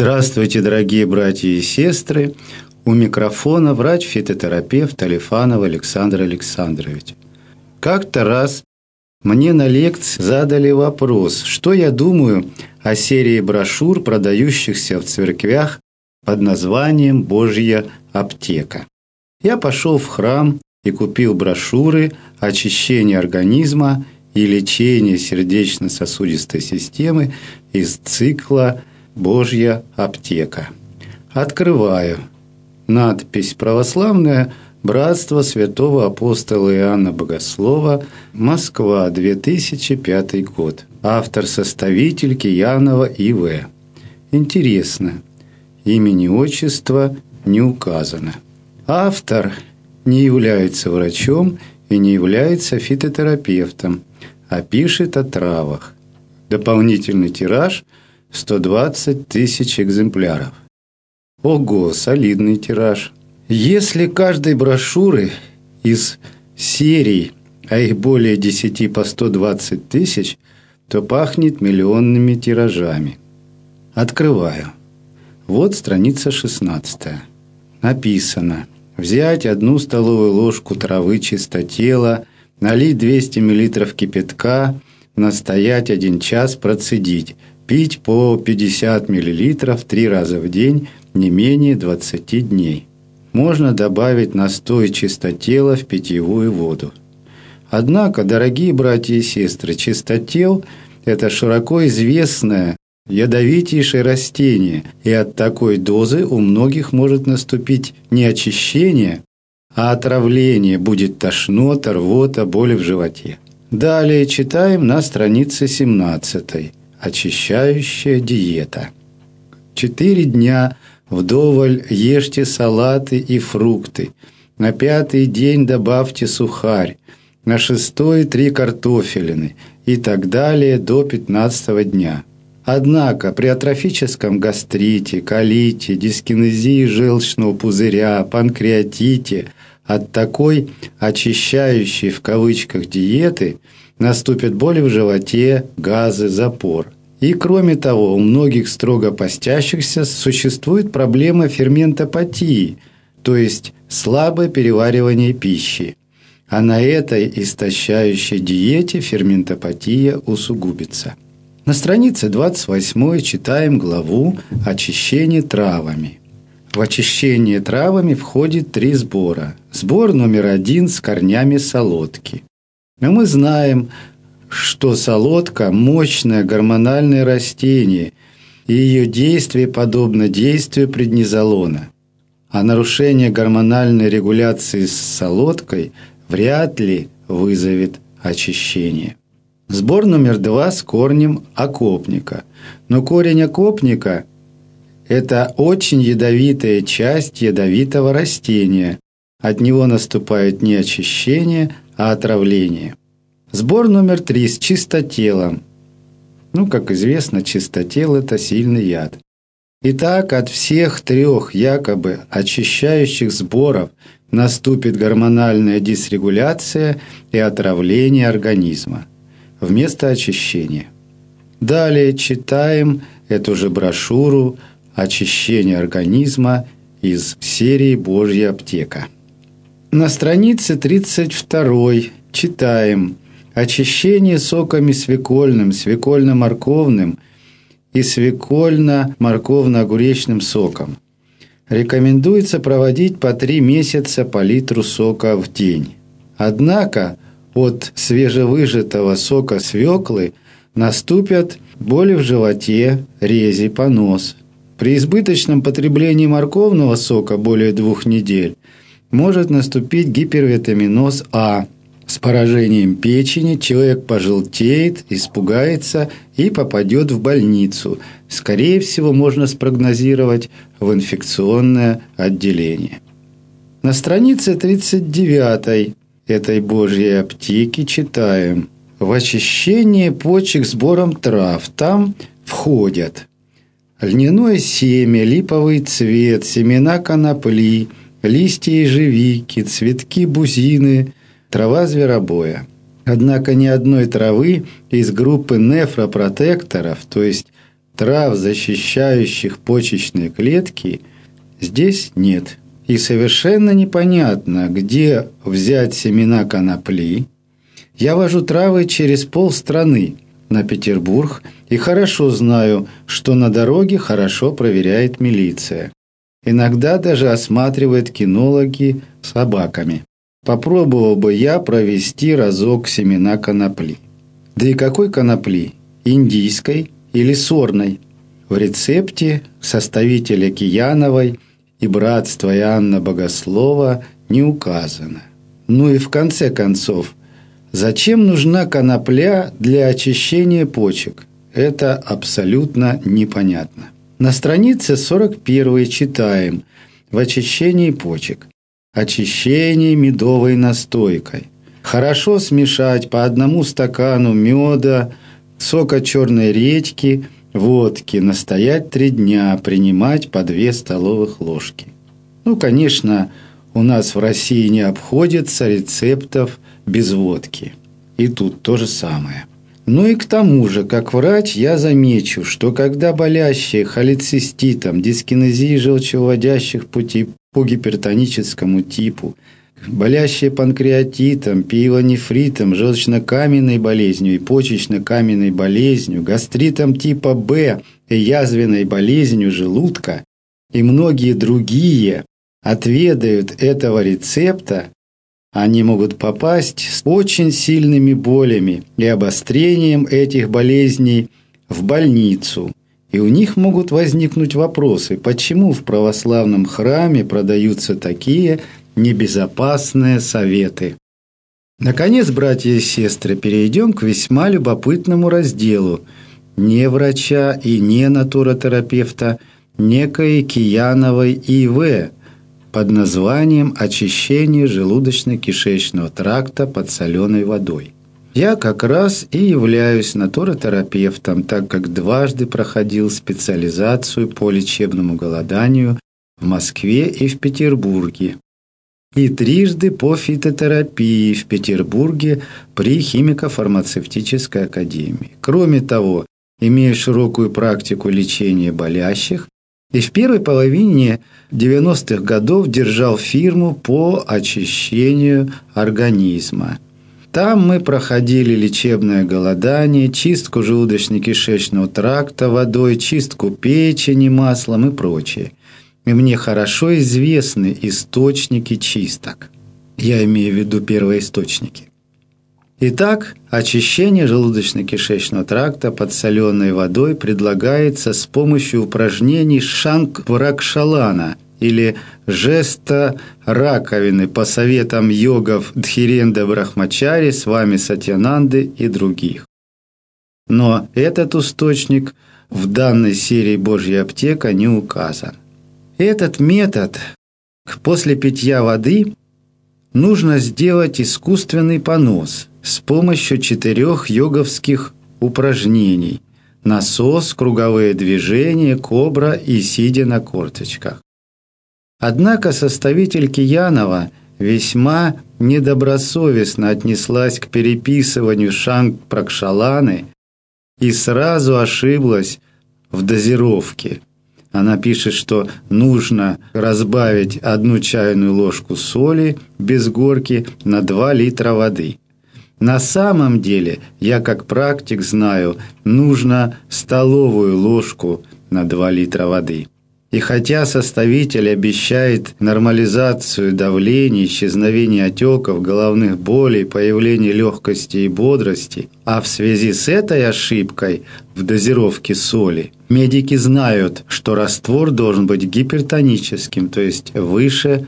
Здравствуйте, дорогие братья и сестры! У микрофона врач-фитотерапевт Алифанов Александр Александрович. Как-то раз мне на лекции задали вопрос, что я думаю о серии брошюр, продающихся в церквях под названием «Божья аптека». Я пошел в храм и купил брошюры «Очищение организма и лечение сердечно-сосудистой системы» из цикла «Божья аптека». Открываю. Надпись «Православное братство святого апостола Иоанна Богослова. Москва, 2005 год». Автор-составитель Киянова И.В. Интересно. Имени, отчества не указано. Автор не является врачом и не является фитотерапевтом, а пишет о травах. Дополнительный тираж – 120 тысяч экземпляров. Ого, солидный тираж. Если каждой брошюры из серий, а их более 10 по 120 тысяч, то пахнет миллионными тиражами. Открываю. Вот страница 16. Написано: взять 1 столовую ложку травы чистотела, налить 200 мл кипятка, настоять 1 час, процедить. Пить по 50 мл 3 раза в день, не менее 20 дней. Можно добавить настой чистотела в питьевую воду. Однако, дорогие братья и сестры, чистотел – это широко известное ядовитейшее растение, и от такой дозы у многих может наступить не очищение, а отравление, будет тошнота, рвота, боли в животе. Далее читаем на странице 17. Очищающая диета. 4 дня вдоволь ешьте салаты и фрукты. На 5-й день добавьте сухарь. На 6-й 3 картофелины. И так далее до 15-го дня. Однако при атрофическом гастрите, колите, дискинезии желчного пузыря, панкреатите от такой «очищающей» в кавычках диеты наступят боли в животе, газы, запор. И кроме того, у многих строго постящихся существует проблема ферментопатии, то есть слабое переваривание пищи. А на этой истощающей диете ферментопатия усугубится. На странице 28 читаем главу «Очищение травами». В очищение травами входит 3 сбора. Сбор номер 1 с корнями солодки. Но мы знаем, что солодка – мощное гормональное растение, и ее действие подобно действию преднизолона. А нарушение гормональной регуляции с солодкой вряд ли вызовет очищение. Сбор номер 2 с корнем окопника. Но корень окопника – это очень ядовитая часть ядовитого растения. От него наступает не очищение, а отравление. Сбор номер 3 с чистотелом. Как известно, чистотел – это сильный яд. Итак, от всех 3 якобы очищающих сборов наступит гормональная дисрегуляция и отравление организма вместо очищения. Далее читаем эту же брошюру «Очищение организма» из серии «Божья аптека». На странице 32 читаем: очищение соками свекольным, свекольно-морковным и свекольно-морковно-огуречным соком. Рекомендуется проводить по 3 месяца по литру сока в день. Однако от свежевыжатого сока свеклы наступят боли в животе, рези, понос. При избыточном потреблении морковного сока более 2 недель может наступить гипервитаминоз А. С поражением печени человек пожелтеет, испугается и попадет в больницу. Скорее всего, можно спрогнозировать в инфекционное отделение. На странице 39 этой Божьей аптеки читаем: в очищение почек сбором трав там входят льняное семя, липовый цвет, семена конопли, листья ежевики, цветки бузины, трава зверобоя. Однако ни одной травы из группы нефропротекторов, то есть трав, защищающих почечные клетки, здесь нет. И совершенно непонятно, где взять семена конопли. Я вожу травы через полстраны на Петербург и хорошо знаю, что на дороге хорошо проверяет милиция. Иногда даже осматривают кинологи с собаками. Попробовал бы я провести разок семена конопли. Да и какой конопли? Индийской или сорной? В рецепте составителя Кияновой и братства Иоанна Богослова не указано. Ну и в конце концов, зачем нужна конопля для очищения почек? Это абсолютно непонятно. На странице 41 читаем «В очищении почек». Очищение медовой настойкой. Хорошо смешать по 1 стакану меда, сока черной редьки, водки, настоять 3 дня, принимать по 2 столовых ложки. Ну, конечно, у нас в России не обходится рецептов без водки. И тут то же самое. Ну и к тому же, как врач, я замечу, что когда болящие холециститом, дискинезией желчевыводящих путей по гипертоническому типу, болящие панкреатитом, пиелонефритом, желчно-каменной болезнью и почечно-каменной болезнью, гастритом типа Б и язвенной болезнью желудка и многие другие отведают этого рецепта, они могут попасть с очень сильными болями и обострением этих болезней в больницу. И у них могут возникнуть вопросы, почему в православном храме продаются такие небезопасные советы. Наконец, братья и сестры, перейдем к весьма любопытному разделу не врача и не натуротерапевта, некой Кияновой И.В. под названием «Очищение желудочно-кишечного тракта под соленой водой». Я как раз и являюсь натуротерапевтом, так как дважды проходил специализацию по лечебному голоданию в Москве и в Петербурге, и трижды по фитотерапии в Петербурге при химико-фармацевтической академии. Кроме того, имею широкую практику лечения болящих, и в первой половине 90-х годов держал фирму по очищению организма. Там мы проходили лечебное голодание, чистку желудочно-кишечного тракта водой, чистку печени маслом и прочее. И мне хорошо известны источники чисток. Я имею в виду первоисточники. Итак, очищение желудочно-кишечного тракта под соленой водой предлагается с помощью упражнений Шанквракшалана или жеста раковины по советам йогов Дхиренда Брахмачари, Свами Сатьянанды и других. Но этот источник в данной серии «Божья аптека» не указан. Этот метод после питья воды нужно сделать искусственный понос с помощью 4 йоговских упражнений: насос, круговые движения, кобра и сидя на корточках. Однако составитель Киянова весьма недобросовестно отнеслась к переписыванию Шанквракшаланы и сразу ошиблась в дозировке. Она пишет, что нужно разбавить 1 чайную ложку соли без горки на 2 литра воды. На самом деле, я как практик знаю, нужно столовую ложку на 2 литра воды. И хотя составитель обещает нормализацию давления, исчезновение отеков, головных болей, появление легкости и бодрости, а в связи с этой ошибкой в дозировке соли, медики знают, что раствор должен быть гипертоническим, то есть выше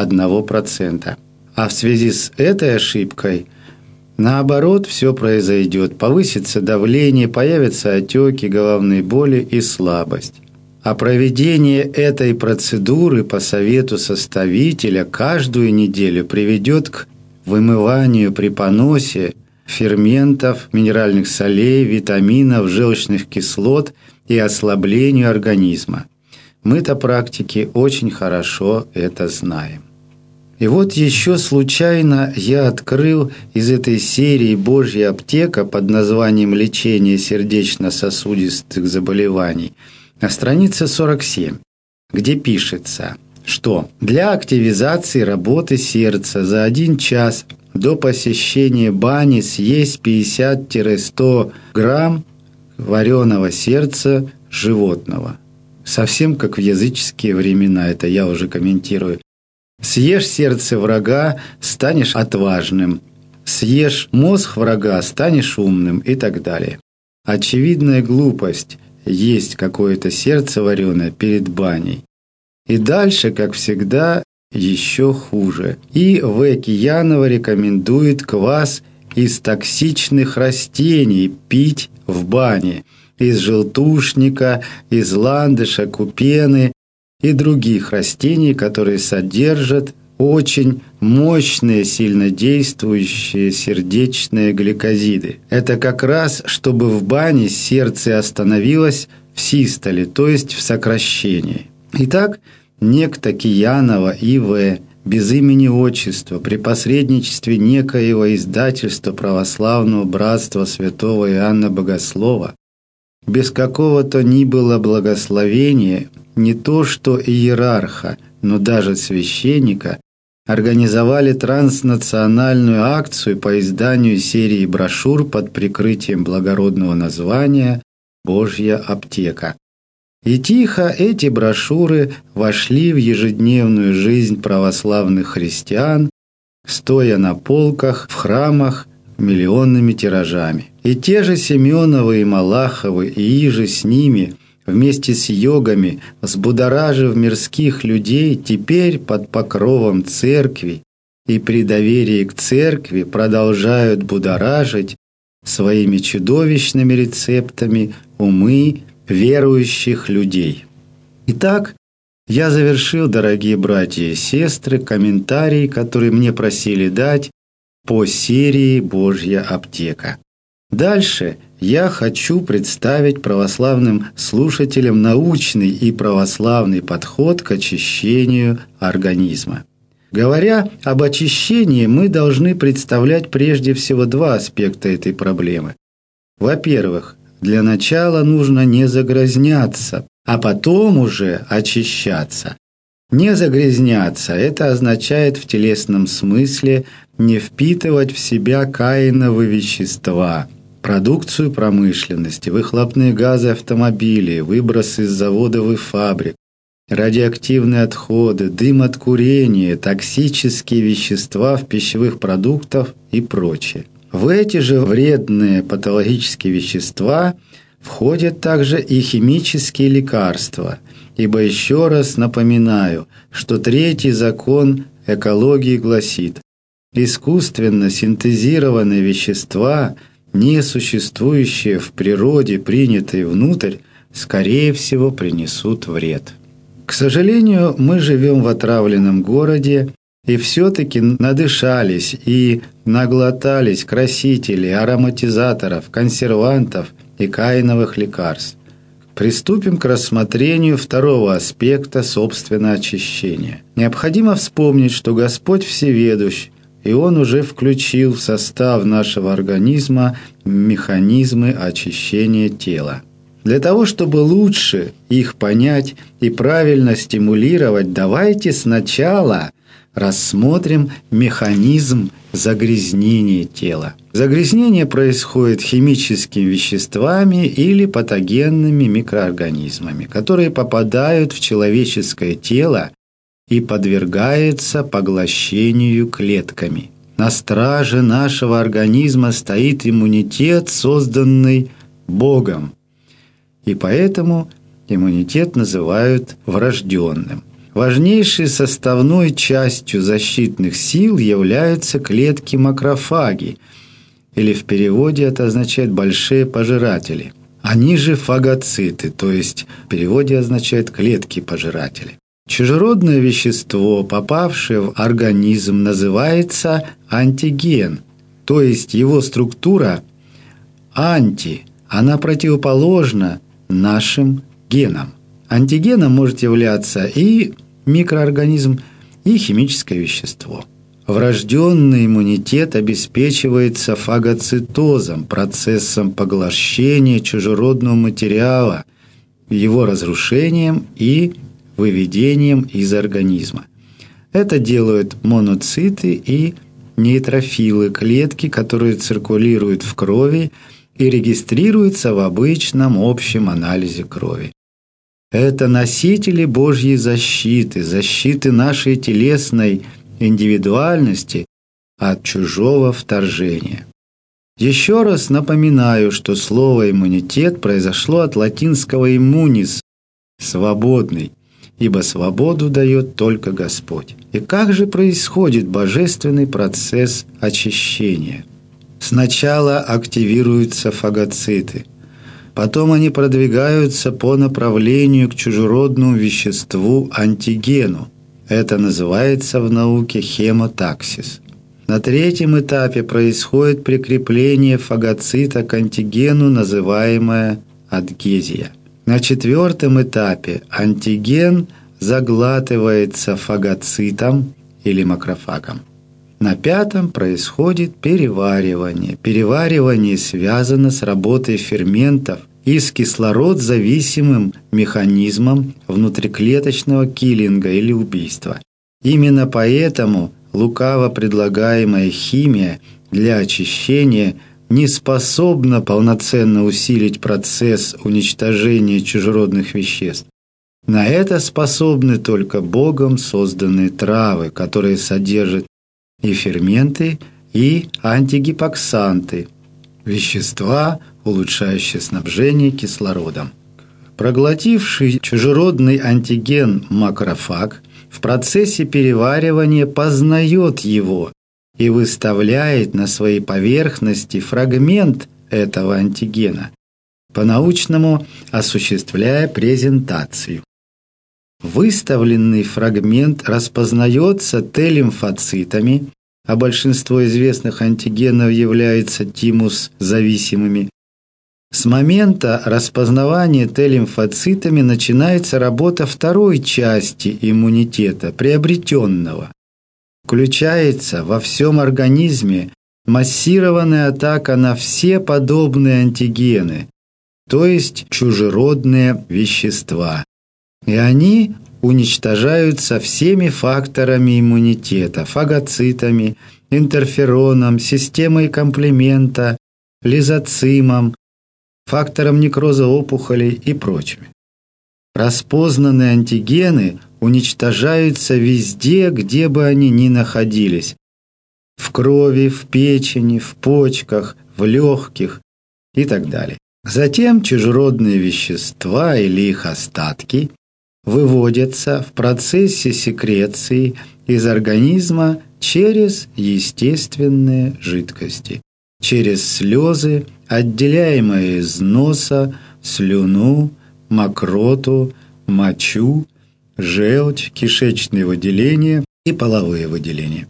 1%. А в связи с этой ошибкой, наоборот, все произойдет. Повысится давление, появятся отеки, головные боли и слабость. А проведение этой процедуры по совету составителя каждую неделю приведет к вымыванию при поносе ферментов, минеральных солей, витаминов, желчных кислот и ослаблению организма. Мы-то практики очень хорошо это знаем. И вот еще случайно я открыл из этой серии «Божья аптека» под названием «Лечение сердечно-сосудистых заболеваний» на странице 47, где пишется, что для активизации работы сердца за 1 час до посещения бани съесть 50-100 грамм вареного сердца животного. Совсем как в языческие времена, это я уже комментирую. Съешь сердце врага, станешь отважным. Съешь мозг врага, станешь умным и так далее. Очевидная глупость есть какое-то сердце вареное перед баней. И дальше, как всегда, еще хуже. И В. Киянова рекомендует квас из токсичных растений пить в бане. Из желтушника, из ландыша, купены и других растений, которые содержат очень мощные, сильнодействующие сердечные гликозиды. Это как раз, чтобы в бане сердце остановилось в систоле, то есть в сокращении. Итак, некто Киянова И.В. без имени отчества при посредничестве некоего издательства православного братства святого Иоанна Богослова без какого-то ни было благословения, не то что иерарха, но даже священника, организовали транснациональную акцию по изданию серии брошюр под прикрытием благородного названия «Божья аптека». И тихо эти брошюры вошли в ежедневную жизнь православных христиан, стоя на полках в храмах миллионными тиражами. И те же Семеновы и Малаховы, и иже с ними, вместе с йогами, взбудоражив мирских людей, теперь под покровом церкви и при доверии к церкви продолжают будоражить своими чудовищными рецептами умы верующих людей. Итак, я завершил, дорогие братья и сестры, комментарий, который мне просили дать по серии «Божья аптека». Дальше я хочу представить православным слушателям научный и православный подход к очищению организма. Говоря об очищении, мы должны представлять прежде всего 2 аспекта этой проблемы. Во-первых, для начала нужно не загрязняться, а потом уже очищаться. Не загрязняться – это означает в телесном смысле не впитывать в себя каиновые вещества, продукцию промышленности, выхлопные газы автомобилей, выбросы из заводов и фабрик, радиоактивные отходы, дым от курения, токсические вещества в пищевых продуктах и прочее. В эти же вредные патологические вещества входят также и химические лекарства, ибо еще раз напоминаю, что 3-й закон экологии гласит: искусственно синтезированные вещества, не существующие в природе, принятые внутрь, скорее всего принесут вред. К сожалению, мы живем в отравленном городе и все-таки надышались и наглотались красителей, ароматизаторов, консервантов и каиновых лекарств. Приступим к рассмотрению 2-го аспекта, собственно, очищения. Необходимо вспомнить, что Господь всеведущ, и Он уже включил в состав нашего организма механизмы очищения тела. Для того, чтобы лучше их понять и правильно стимулировать, давайте сначала рассмотрим механизм загрязнения тела. Загрязнение происходит химическими веществами или патогенными микроорганизмами, которые попадают в человеческое тело и подвергаются поглощению клетками. На страже нашего организма стоит иммунитет, созданный Богом, и поэтому иммунитет называют врожденным. Важнейшей составной частью защитных сил являются клетки-макрофаги, или в переводе это означает «большие пожиратели». Они же фагоциты, то есть в переводе означает «клетки-пожиратели». Чужеродное вещество, попавшее в организм, называется антиген, то есть его структура анти, она противоположна нашим генам. Антигеном может являться и микроорганизм, и химическое вещество. Врожденный иммунитет обеспечивается фагоцитозом, процессом поглощения чужеродного материала, его разрушением и выведением из организма. Это делают моноциты и нейтрофилы, клетки, которые циркулируют в крови и регистрируются в обычном общем анализе крови. Это носители Божьей защиты нашей телесной индивидуальности от чужого вторжения. Еще раз напоминаю, что слово «иммунитет» произошло от латинского «immunis» – «свободный», ибо свободу дает только Господь. И как же происходит божественный процесс очищения? Сначала активируются фагоциты, потом они продвигаются по направлению к чужеродному веществу антигену. Это называется в науке хемотаксис. На третьем этапе происходит прикрепление фагоцита к антигену, называемое адгезия. На четвертом этапе антиген заглатывается фагоцитом или макрофагом. На пятом происходит переваривание. Переваривание связано с работой ферментов и с кислород-зависимым механизмом внутриклеточного киллинга или убийства. Именно поэтому лукаво предлагаемая химия для очищения не способна полноценно усилить процесс уничтожения чужеродных веществ. На это способны только Богом созданные травы, которые содержат и ферменты, и антигипоксанты, вещества, улучшающие снабжение кислородом. Проглотивший чужеродный антиген макрофаг в процессе переваривания познает его и выставляет на своей поверхности фрагмент этого антигена, по-научному осуществляя презентацию. Выставленный фрагмент распознается Т-лимфоцитами, а большинство известных антигенов являются тимус-зависимыми. С момента распознавания Т-лимфоцитами начинается работа второй части иммунитета, приобретенного. Включается во всем организме массированная атака на все подобные антигены, то есть чужеродные вещества. И они уничтожаются всеми факторами иммунитета, фагоцитами, интерфероном, системой комплемента, лизоцимом, фактором некроза опухолей и прочими. Распознанные антигены уничтожаются везде, где бы они ни находились – в крови, в печени, в почках, в легких и так далее. Затем чужеродные вещества или их остатки выводятся в процессе секреции из организма через естественные жидкости, через слезы, отделяемые из носа, слюну, мокроту, мочу, желчь, кишечные выделения и половые выделения.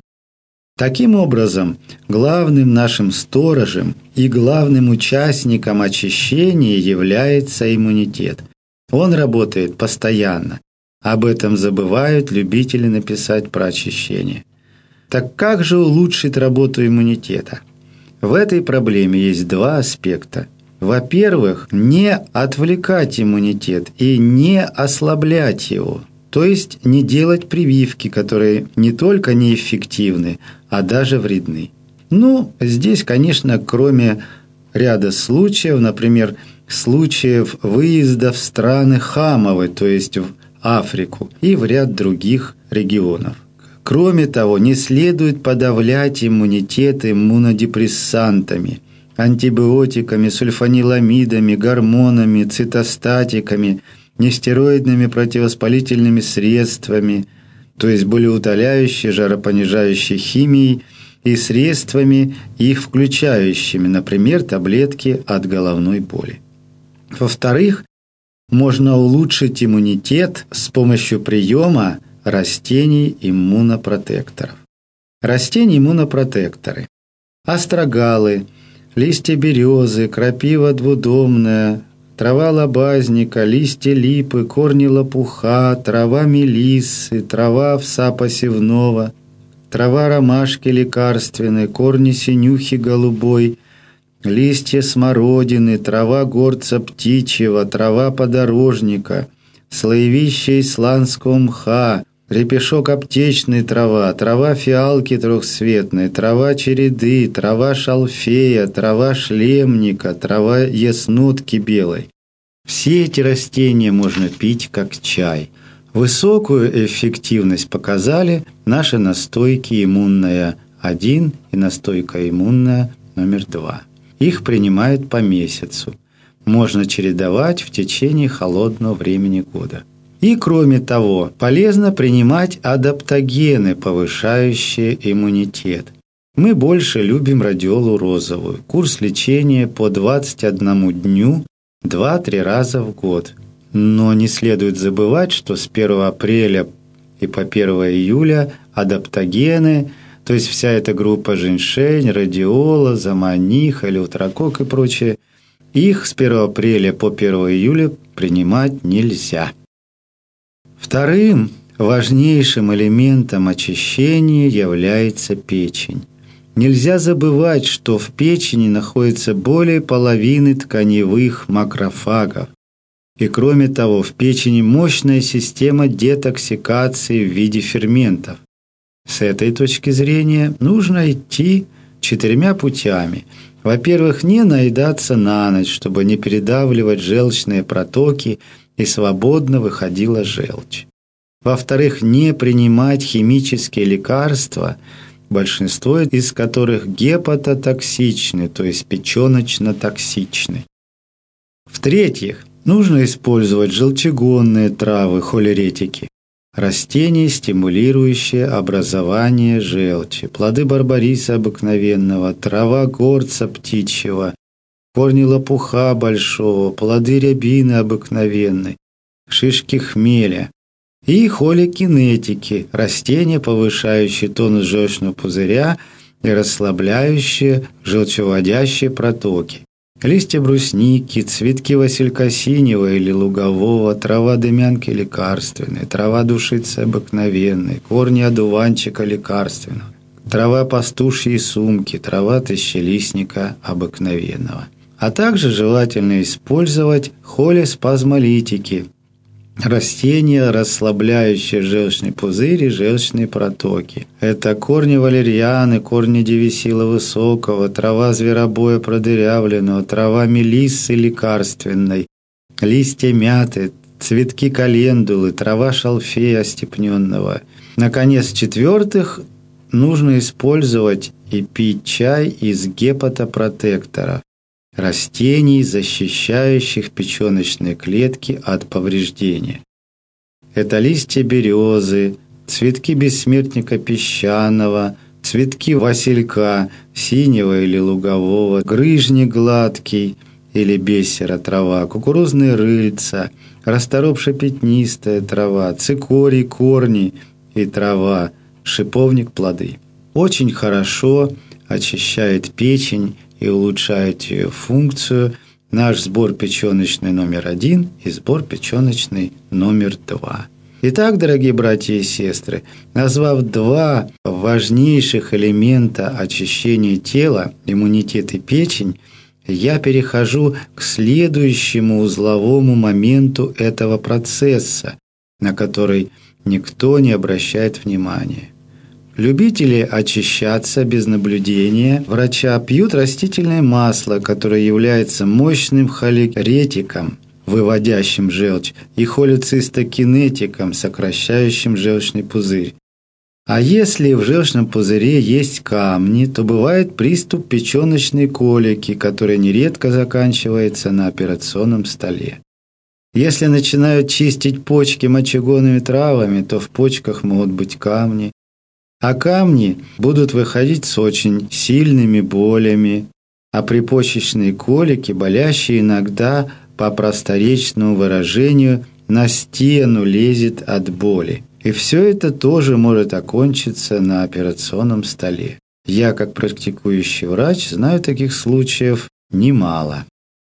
Таким образом, главным нашим сторожем и главным участником очищения является иммунитет. Он работает постоянно. Об этом забывают любители написать про очищение. Так как же улучшить работу иммунитета? В этой проблеме есть два аспекта. Во-первых, не отвлекать иммунитет и не ослаблять его. То есть не делать прививки, которые не только неэффективны, а даже вредны. Здесь, конечно, кроме ряда случаев, например, случаев выезда в страны хамовы, то есть в Африку, и в ряд других регионов. Кроме того, не следует подавлять иммунитет иммунодепрессантами, антибиотиками, сульфаниламидами, гормонами, цитостатиками, нестероидными противовоспалительными средствами, то есть болеутоляющей, жаропонижающей химией и средствами, их включающими, например, таблетки от головной боли. Во-вторых, можно улучшить иммунитет с помощью приема растений-иммунопротекторов. Растения-иммунопротекторы – астрагалы, листья березы, крапива двудомная, трава лобазника, листья липы, корни лопуха, трава мелиссы, трава овса посевного, трава ромашки лекарственной, корни синюхи голубой, листья смородины, трава горца птичьего, трава подорожника, слоевище исландского мха, репешок аптечной трава, трава фиалки трехцветной, трава череды, трава шалфея, трава шлемника, трава яснотки белой. Все эти растения можно пить как чай. Высокую эффективность показали наши настойки иммунная-1 и настойка иммунная номер 2. Их принимают по месяцу. Можно чередовать в течение холодного времени года. И кроме того, полезно принимать адаптогены, повышающие иммунитет. Мы больше любим радиолу розовую. Курс лечения по 21 дню 2-3 раза в год. Но не следует забывать, что с 1 апреля и по 1 июля адаптогены, то есть вся эта группа женьшень, радиола, заманих, элeuтерокок и прочее, их с 1 апреля по 1 июля принимать нельзя. Вторым важнейшим элементом очищения является печень. Нельзя забывать, что в печени находится более половины тканевых макрофагов. И кроме того, в печени мощная система детоксикации в виде ферментов. С этой точки зрения нужно идти 4 путями. Во-первых, не наедаться на ночь, чтобы не передавливать желчные протоки и свободно выходила желчь. Во-вторых, не принимать химические лекарства, большинство из которых гепатотоксичны, то есть печёночно-токсичны. В-третьих, нужно использовать желчегонные травы, холеретики, растения, стимулирующие образование желчи, плоды барбариса обыкновенного, трава горца птичьего, корни лопуха большого, плоды рябины обыкновенной, шишки хмеля и холикинетики, растения, повышающие тонус желчного пузыря и расслабляющие желчевыводящие протоки. Листья брусники, цветки василька синего или лугового, трава дымянки лекарственной, трава душицы обыкновенной, корни одуванчика лекарственного, трава пастушьей сумки, трава тысячелистника обыкновенного. А также желательно использовать холеспазмолитики, растения, расслабляющие желчный пузырь и желчные протоки. Это корни валерьяны, корни девисила высокого, трава зверобоя продырявленного, трава мелиссы лекарственной, листья мяты, цветки календулы, трава шалфея остепненного. Наконец, в-четвертых, нужно использовать и пить чай из гепатопротектора, растений, защищающих печёночные клетки от повреждения. Это листья березы, цветки бессмертника песчаного, цветки василька синего или лугового, грыжник гладкий или бисера трава, кукурузные рыльца, расторопша-пятнистая трава, цикорий корни и трава, шиповник плоды. Очень хорошо очищает печень и улучшает ее функцию наш сбор печёночный номер 1 и сбор печёночный номер 2. Итак, дорогие братья и сестры, назвав 2 важнейших элемента очищения тела, иммунитет и печень, я перехожу к следующему узловому моменту этого процесса, на который никто не обращает внимания. Любители очищаться без наблюдения врача пьют растительное масло, которое является мощным холеретиком, выводящим желчь, и холецистокинетиком, сокращающим желчный пузырь. А если в желчном пузыре есть камни, то бывает приступ печёночной колики, который нередко заканчивается на операционном столе. Если начинают чистить почки мочегонными травами, то в почках могут быть камни, а камни будут выходить с очень сильными болями, а при почечной колике болящий иногда, по просторечному выражению, на стену лезет от боли. И все это тоже может окончиться на операционном столе. Я, как практикующий врач, знаю таких случаев немало.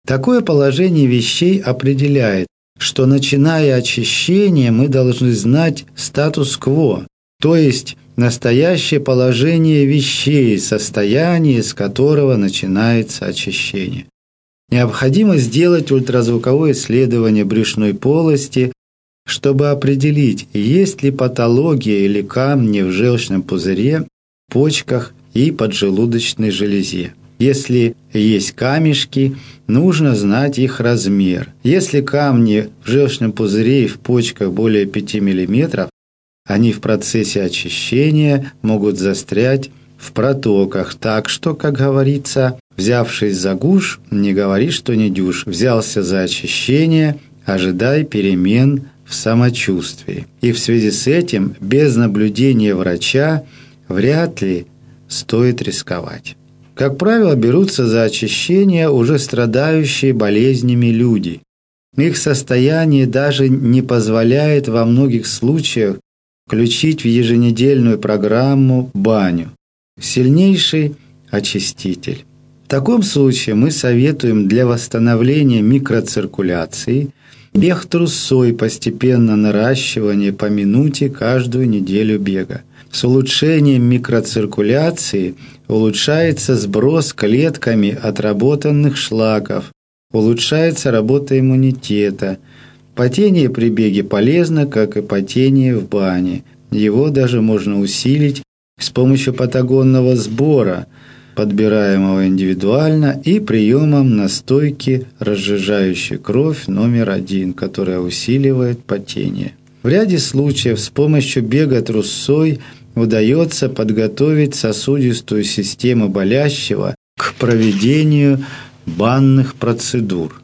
Такое положение вещей определяет, что, начиная очищение, мы должны знать статус-кво, то есть настоящее положение вещей, состояние, с которого начинается очищение. Необходимо сделать ультразвуковое исследование брюшной полости, чтобы определить, есть ли патология или камни в желчном пузыре, почках и поджелудочной железе. Если есть камешки, нужно знать их размер. Если камни в желчном пузыре и в почках более 5 мм, они в процессе очищения могут застрять в протоках. Так что, как говорится, взявшись за гуж, не говори, что не дюж. Взялся за очищение, ожидай перемен в самочувствии. И в связи с этим, без наблюдения врача, вряд ли стоит рисковать. Как правило, берутся за очищение уже страдающие болезнями люди. Их состояние даже не позволяет во многих случаях включить в еженедельную программу баню. Сильнейший очиститель. В таком случае мы советуем для восстановления микроциркуляции бег трусой, постепенно наращивание по минуте каждую неделю бега. С улучшением микроциркуляции улучшается сброс клетками отработанных шлаков, улучшается работа иммунитета. Потение при беге полезно, как и потение в бане. Его даже можно усилить с помощью патагонного сбора, подбираемого индивидуально, и приемом настойки, разжижающей кровь номер 1, которая усиливает потение. В ряде случаев с помощью бега трусой удается подготовить сосудистую систему болящего к проведению банных процедур.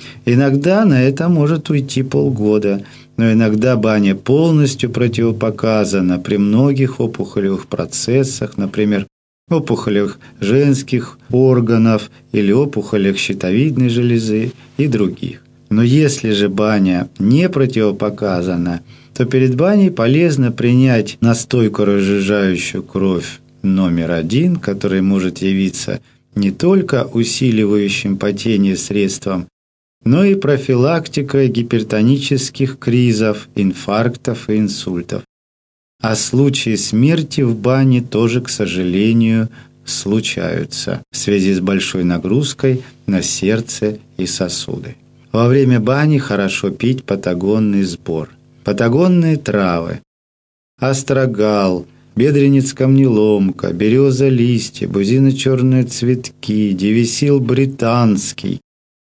Иногда на это может уйти полгода, но иногда баня полностью противопоказана при многих опухолевых процессах, например, опухолях женских органов или опухолях щитовидной железы и других. Но если же баня не противопоказана, то перед баней полезно принять настойку, разжижающую кровь номер 1, который может явиться не только усиливающим потение средством, но и профилактикой гипертонических кризов, инфарктов и инсультов. А случаи смерти в бане тоже, к сожалению, случаются в связи с большой нагрузкой на сердце и сосуды. Во время бани хорошо пить патагонный сбор. Патагонные травы: острогал, бедренец-камнеломка, береза листья, бузино-черные цветки, девисил британский,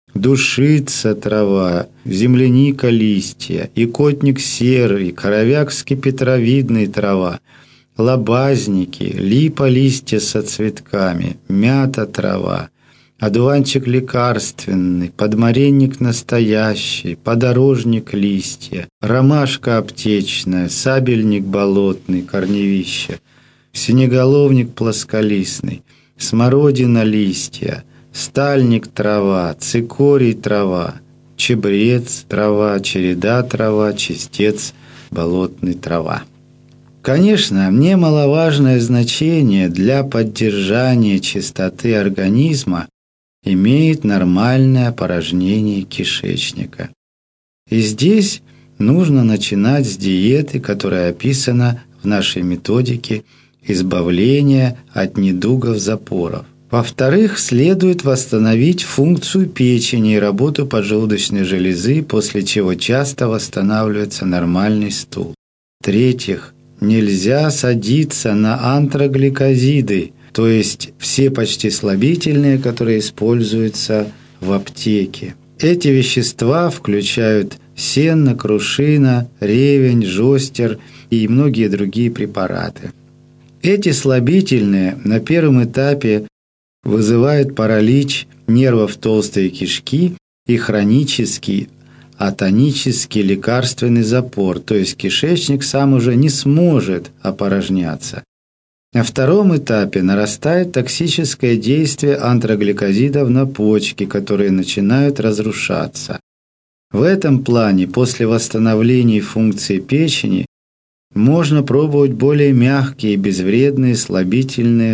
душица трава, земляника листья, икотник серый, коровяк-скипетровидный трава, лобазники, липа листья со цветками, мята трава, одуванчик лекарственный, подмаренник настоящий, подорожник листья, ромашка аптечная, сабельник болотный, корневище, синеголовник плосколистный, смородина листья, стальник трава, цикорий трава, чебрец трава, череда трава, чистец болотный трава. Конечно, немаловажное значение для поддержания чистоты организма имеет нормальное опорожнение кишечника. И здесь нужно начинать с диеты, которая описана в нашей методике избавления от недугов запоров. Во-вторых, следует восстановить функцию печени и работу поджелудочной железы, после чего часто восстанавливается нормальный стул. В-третьих, нельзя садиться на антрогликозиды, то есть все почти слабительные, которые используются в аптеке. Эти вещества включают сено, крушина, ревень, жостер и многие другие препараты. Эти слабительные на первом этапе вызывают паралич нервов толстой кишки и хронический атонический лекарственный запор, то есть кишечник сам уже не сможет опорожняться. На втором этапе нарастает токсическое действие антрогликозидов на почки, которые начинают разрушаться. В этом плане после восстановления функции печени можно пробовать более мягкие и безвредные слабительные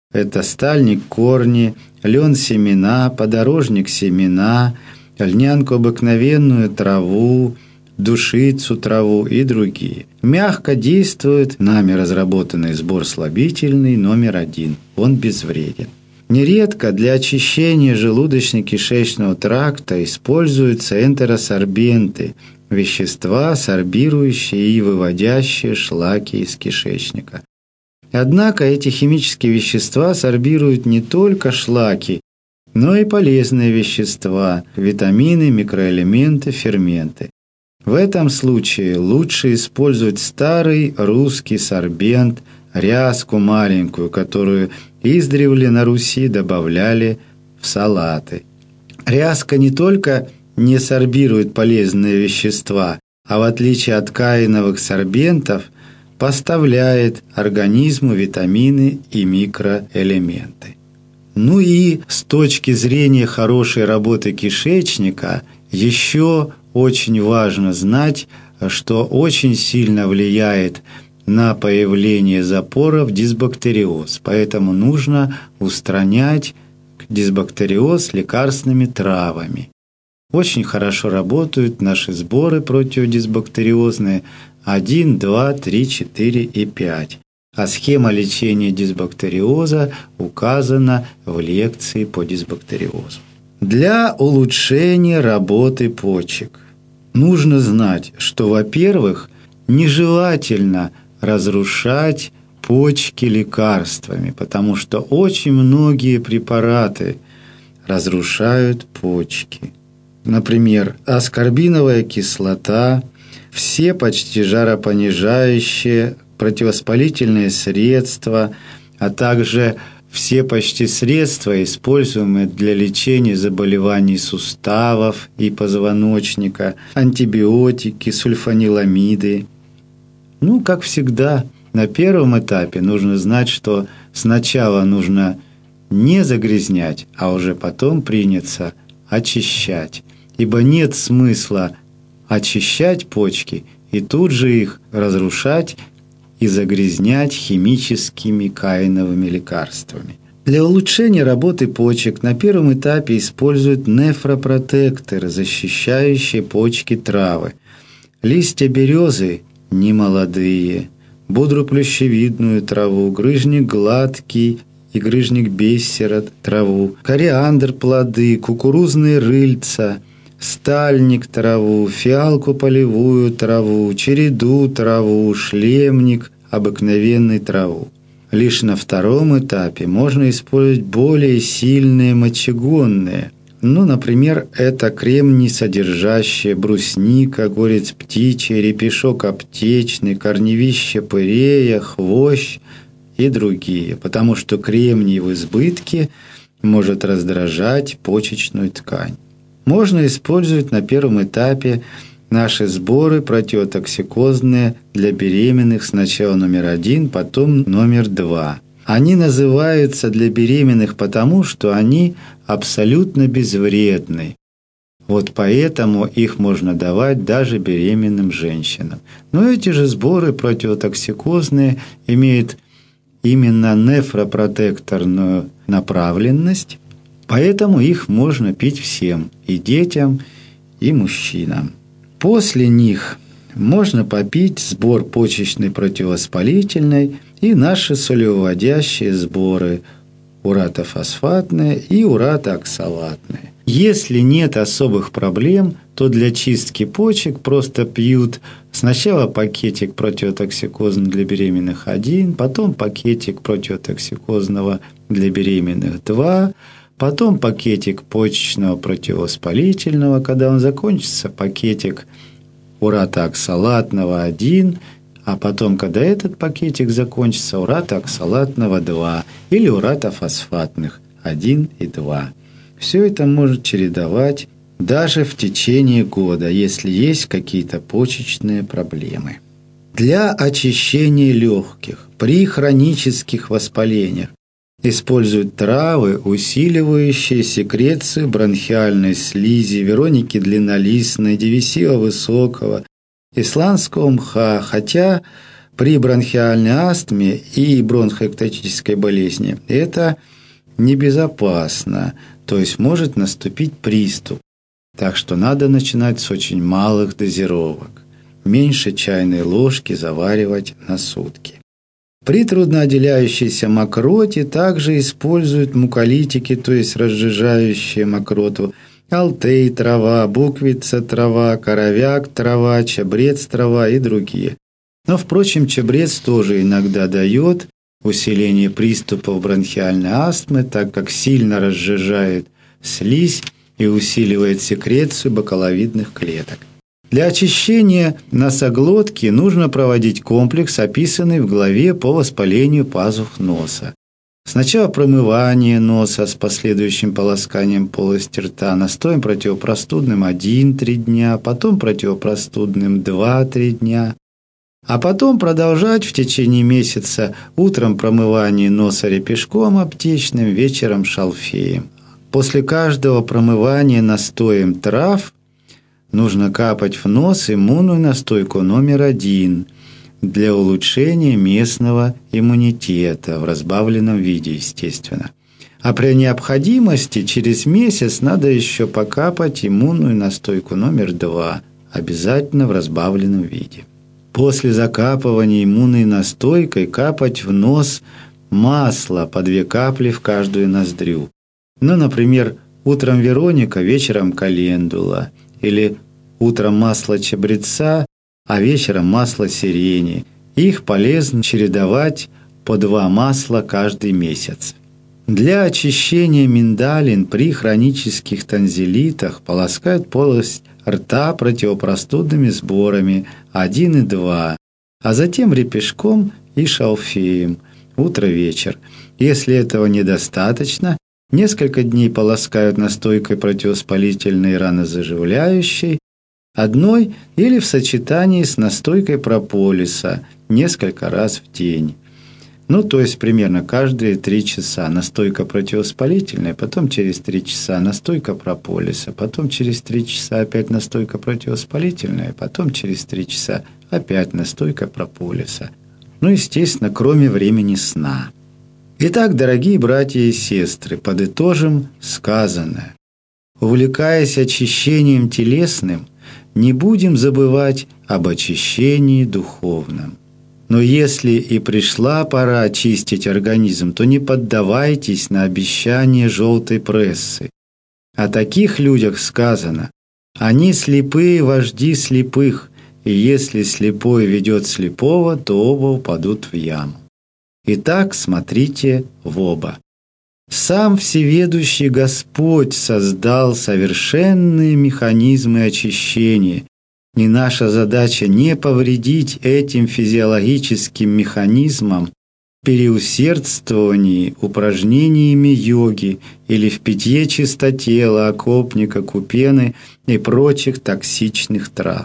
Это стальник корни, лен семена, подорожник семена, льнянку обыкновенную траву, душицу траву и другие. Мягко действует нами разработанный сбор слабительный номер 1. Он безвреден. Нередко для очищения желудочно-кишечного тракта используются энтеросорбенты – вещества, сорбирующие и выводящие шлаки из кишечника. Однако эти химические вещества сорбируют не только шлаки, но и полезные вещества – витамины, микроэлементы, ферменты. В этом случае лучше использовать старый русский сорбент, ряску маленькую, которую издревле на Руси добавляли в салаты. Ряска не только не сорбирует полезные вещества, а в отличие от каиновых сорбентов поставляет организму витамины и микроэлементы. Ну и с точки зрения хорошей работы кишечника еще очень важно знать, что очень сильно влияет на появление запоров дисбактериоз, поэтому нужно устранять дисбактериоз лекарственными травами. Очень хорошо работают наши сборы противодисбактериозные 1, 2, 3, 4 и 5. А схема лечения дисбактериоза указана в лекции по дисбактериозу. Для улучшения работы почек нужно знать, что, во-первых, нежелательно разрушать почки лекарствами, потому что очень многие препараты разрушают почки. Например, аскорбиновая кислота, все почти жаропонижающие, противовоспалительные средства, а также все почти средства, используемые для лечения заболеваний суставов и позвоночника, антибиотики, сульфаниламиды. Как всегда, на первом этапе нужно знать, что сначала нужно не загрязнять, а уже потом приняться очищать. Ибо нет смысла очищать почки и тут же их разрушать и загрязнять химическими каиновыми лекарствами. Для улучшения работы почек на первом этапе используют нефропротекторы, защищающие почки травы. Листья березы немолодые, бодроплющевидную траву, грыжник гладкий и грыжник бессера траву, кориандр плоды, кукурузные рыльца, стальник траву, фиалку полевую траву, череду траву, шлемник обыкновенной траву. Лишь на втором этапе можно использовать более сильные мочегонные. Например, это кремний содержащие, брусника, горец птичий, репешок аптечный, корневище пырея, хвощ и другие, потому что кремний в избытке может раздражать почечную ткань. Можно использовать на первом этапе наши сборы противотоксикозные для беременных сначала номер 1, потом номер 2. Они называются для беременных потому, что они абсолютно безвредны. Поэтому их можно давать даже беременным женщинам. Но эти же сборы противотоксикозные имеют именно нефропротекторную направленность, поэтому их можно пить всем, и детям, и мужчинам. После них можно попить сбор почечный противовоспалительный и наши солевыводящие сборы уратофосфатные и уратооксалатные. Если нет особых проблем, то для чистки почек просто пьют сначала пакетик противотоксикозного для беременных 1, потом пакетик противотоксикозного для беременных 2, потом пакетик почечного противовоспалительного, когда он закончится, пакетик уратооксалатного 1, а потом, когда этот пакетик закончится, уратооксалатного 2 или уратофосфатных 1 и 2. Все это может чередовать даже в течение года, если есть какие-то почечные проблемы. Для очищения легких при хронических воспалениях используют травы, усиливающие секрецию бронхиальной слизи, вероники длиннолистной, девисила высокого, исландского мха, хотя при бронхиальной астме и бронхоэктатической болезни это небезопасно, то есть может наступить приступ. Так что надо начинать с очень малых дозировок. Меньше чайной ложки заваривать на сутки. При трудноотделяющейся мокроте также используют муколитики, то есть разжижающие мокроту, алтей трава, буквица трава, коровяк трава, чабрец трава и другие. Но, впрочем, чабрец тоже иногда дает усиление приступов бронхиальной астмы, так как сильно разжижает слизь и усиливает секрецию бакаловидных клеток. Для очищения носоглотки нужно проводить комплекс, описанный в главе по воспалению пазух носа. Сначала промывание носа с последующим полосканием полости рта настоем противопростудным 1-3 дня, потом противопростудным 2-3 дня, а потом продолжать в течение месяца утром промывание носа репешком аптечным, вечером шалфеем. После каждого промывания настоем трав нужно капать в нос иммунную настойку номер 1 для улучшения местного иммунитета в разбавленном виде, естественно. А при необходимости через месяц надо еще покапать иммунную настойку номер 2, обязательно в разбавленном виде. После закапывания иммунной настойкой капать в нос масло по 2 капли в каждую ноздрю. Ну, например, утром Вероника, вечером календула. Или утром масло чабреца, а вечером масло сирени. Их полезно чередовать по 2 масла каждый месяц. Для очищения миндалин при хронических танзелитах полоскают полость рта противопростудными сборами 1 и 2, а затем репешком и шалфеем утро-вечер. Если этого недостаточно, несколько дней полоскают настойкой противовоспалительной и ранозаживляющей, одной или в сочетании с настойкой прополиса несколько раз в день. Ну, то есть примерно каждые 3 часа настойка противовоспалительная, потом через 3 часа настойка прополиса, потом через 3 часа опять настойка противовоспалительная, потом через 3 часа опять настойка прополиса. Ну, естественно, кроме времени сна. Итак, дорогие братья и сестры, подытожим сказанное. Увлекаясь очищением телесным, не будем забывать об очищении духовном. Но если и пришла пора очистить организм, то не поддавайтесь на обещания желтой прессы. О таких людях сказано: «Они слепые вожди слепых, и если слепой ведет слепого, то оба упадут в яму». Итак, смотрите в оба. Сам всеведущий Господь создал совершенные механизмы очищения. И наша задача не повредить этим физиологическим механизмам в переусердствовании упражнениями йоги или в питье чистотела, окопника, купены и прочих токсичных трав.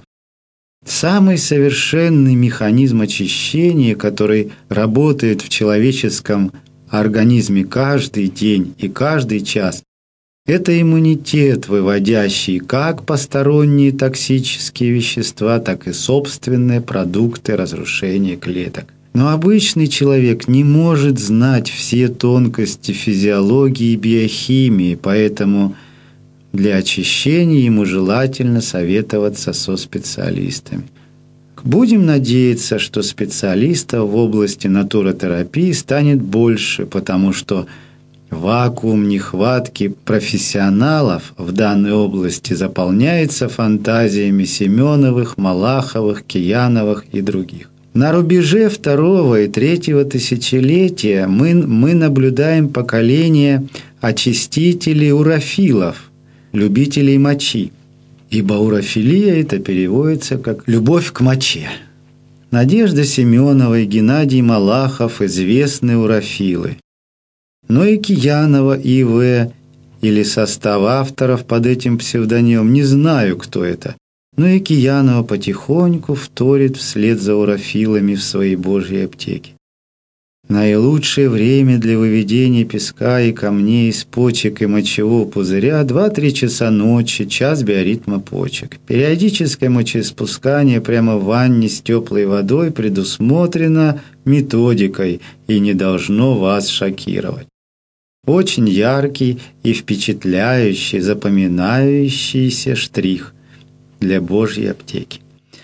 Самый совершенный механизм очищения, который работает в человеческом организме каждый день и каждый час, это иммунитет, выводящий как посторонние токсические вещества, так и собственные продукты разрушения клеток. Но обычный человек не может знать все тонкости физиологии и биохимии, поэтому для очищения ему желательно советоваться со специалистами. Будем надеяться, что специалистов в области натуротерапии станет больше, потому что вакуум нехватки профессионалов в данной области заполняется фантазиями Семеновых, Малаховых, Кияновых и других. На рубеже 2 и 3 тысячелетия мы наблюдаем поколение очистителей урофилов, любителей мочи. Ибо урофилия это переводится как «любовь к моче». Надежда Семенова и Геннадий Малахов – известные урофилы. Но и Киянова И.В. или состав авторов под этим псевдонимом, не знаю, кто это. Но и Киянова потихоньку вторит вслед за урофилами в своей Божьей аптеке. Наилучшее время для выведения песка и камней из почек и мочевого пузыря – 2-3 часа ночи, час биоритма почек. Периодическое мочеиспускание прямо в ванне с теплой водой предусмотрено методикой и не должно вас шокировать. Очень яркий и впечатляющий, запоминающийся штрих для Божьей аптеки.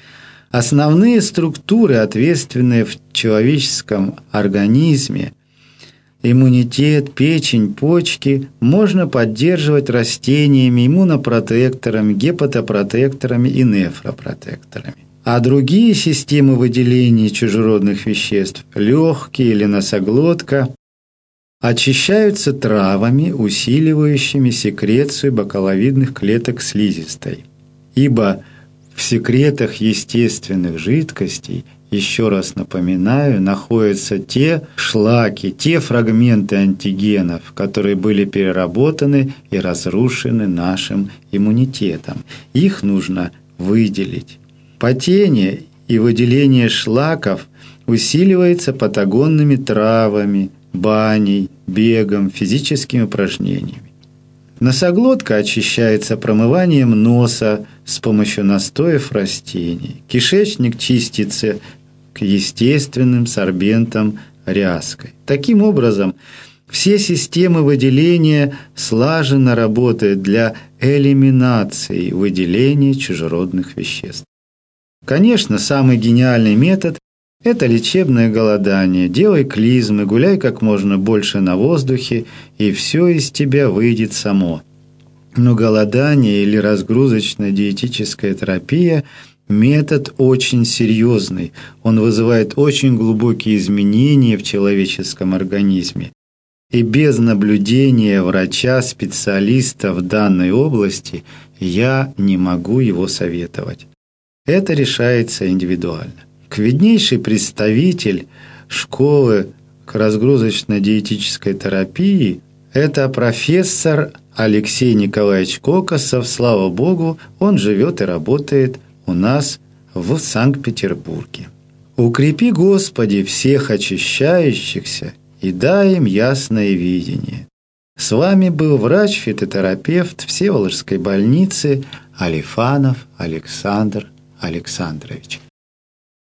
Основные структуры, ответственные в человеческом организме, иммунитет, печень, почки, можно поддерживать растениями, иммунопротекторами, гепатопротекторами и нефропротекторами. А другие системы выделения чужеродных веществ, легкие или носоглотка, очищаются травами, усиливающими секрецию бакаловидных клеток слизистой. Ибо в секретах естественных жидкостей, еще раз напоминаю, находятся те шлаки, те фрагменты антигенов, которые были переработаны и разрушены нашим иммунитетом. Их нужно выделить. Потение и выделение шлаков усиливается патагонными травами, баней, бегом, физическими упражнениями. Носоглотка очищается промыванием носа с помощью настоев растений. Кишечник чистится к естественным сорбентам ряской. Таким образом, все системы выделения слаженно работают для элиминации выделения чужеродных веществ. Конечно, самый гениальный метод – это лечебное голодание. Делай клизмы, гуляй как можно больше на воздухе, и все из тебя выйдет само. Но голодание или разгрузочная диетическая терапия – метод очень серьезный. Он вызывает очень глубокие изменения в человеческом организме. И без наблюдения врача-специалиста в данной области я не могу его советовать. Это решается индивидуально. Виднейший представитель школы разгрузочно-диетической терапии – это профессор Алексей Николаевич Кокосов. Слава Богу, он живет и работает у нас в Санкт-Петербурге. Укрепи, Господи, всех очищающихся и дай им ясное видение. С вами был врач-фитотерапевт Всеволожской больницы Алифанов Александр Александрович.